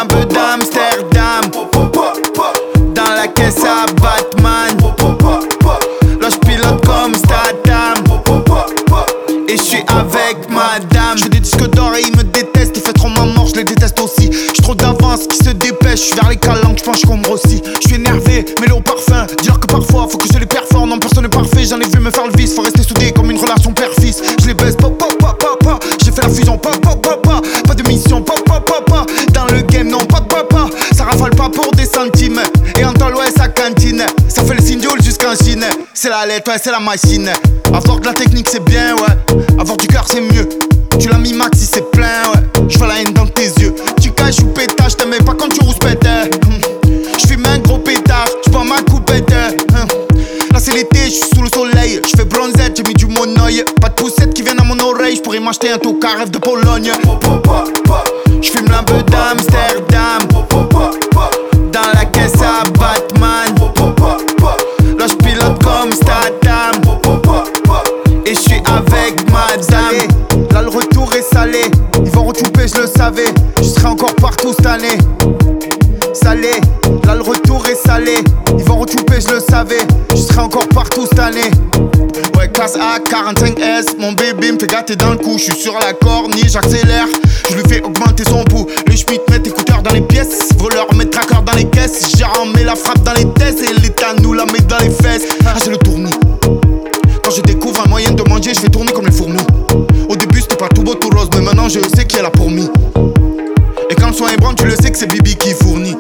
un peu d'Amsterdam. Dans la caisse à Batman. Là j'pilote comme Statham. Et j'suis avec madame. J'fais des disques d'or et ils me détestent. Ils fait trop ma mort, j'les déteste aussi. J'suis trop d'avance, qui se dépêche. J'suis vers les calanques, j'pense qu'on me grossit. J'suis énervé, mêlé au parfum. Dire que parfois faut que je les performe. Non, personne n'est parfait, j'en ai vu me faire le vice. Faut rester soudé comme une relation père-fils. J'les baisse, papa. J'ai fait la fusion, papa. Pas de mission, papa. Dans le game, non, papa. Ça rafale pas pour des centimes. Et en l'ouest à cantine. Ça fait le signal jusqu'en Chine. C'est la lettre, ouais, c'est la machine. Avoir de la technique, c'est bien, ouais. Avoir du cœur, c'est mieux. Tu l'as mis maxi, c'est plein, ouais. J'vois la haine dans tes yeux. Tu caches ou pétage, t'aimais pas quand tu rouspètes. J'fume un gros pétard, j'prends ma coupette. Là c'est l'été, j'suis sous le soleil. J'fais bronzette, j'ai mis du monoeil. Pas de poussette qui viennent à mon oreille. J'pourrais m'acheter un tocard rêve de Pologne. J'fume un peu d'Amsterdam. Dans la caisse à Batman. Là j'pilote comme Statham. Et j'suis avec madame. Là le retour est salé. Ils vont retrouver, je le savais. Je serai encore partout cette année. Salé, là le retour est salé. Ils vont retrouver, je le savais. Je serai encore partout cette année. Ouais, classe A, 45S. Mon bébé me fait gâter dans le cou. Je suis sur la corniche, j'accélère. Je lui fais augmenter son pouls. Les schmitt mettent écouteurs dans les pièces. Voleurs mettent traqueurs dans les caisses. Gérant met la frappe dans les tests. Et l'état nous la met dans les fesses. Ah, j'ai le tournis. Quand je découvre un moyen de manger, je fais tourner comme les fourmis. Au début c'était pas tout beau tout rose, mais maintenant je sais qui est là pour moi. Et quand le son est bon, tu le sais que c'est Bibi qui fournit.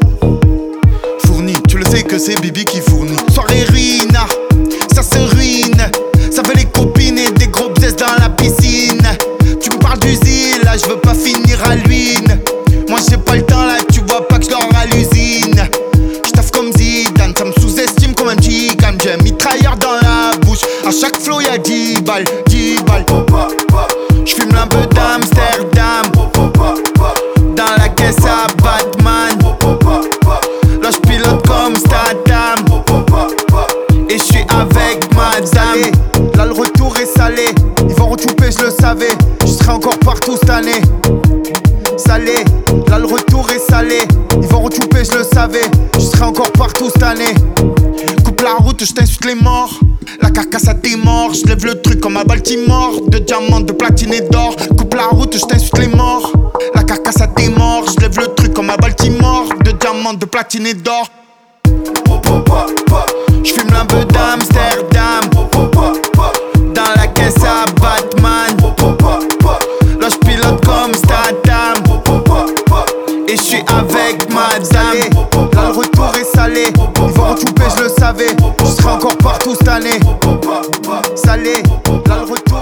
Tu le sais que c'est Bibi qui fournit. Soirée ruina, ça se ruine. Ça veut les copines et des gros bzes dans la piscine. Tu me parles d'usine, là je veux pas finir à l'huile. Moi j'ai pas le temps là, tu vois pas que je dors à l'usine. J'taffe comme Zidane, ça me sous-estime comme un chican. J'ai un mitrailleur dans la bouche, à chaque flow y'a 10 balles. J'fume un peu d'Amsterdam. Dans la caisse à Batman. Là j'pilote comme Statham. Et j'suis avec madame. Là le retour est salé. Ils vont retrouver, je le savais. Je serai encore partout cette année. Salé, là le retour est salé. Ils vont retrouver, je le savais. Je serai encore partout cette année. Coupe la route, je t'insulte les morts. La carcasse à tes morts. Je lève le truc comme à Baltimore. De diamants, de platine et d'or. Coupe la route, je t'insulte les morts. La carcasse à tes morts. Je lève le truc comme à Baltimore. De diamants, de platine et d'or. J'fume un peu d'Amsterdam. Dans la caisse à Batman. Là j'pilote comme Statham. Et j'suis avec madame. Là le retour est salé. Ils vont retrouver, je le savais. Je serai encore partout cette année. Salé, là le retour.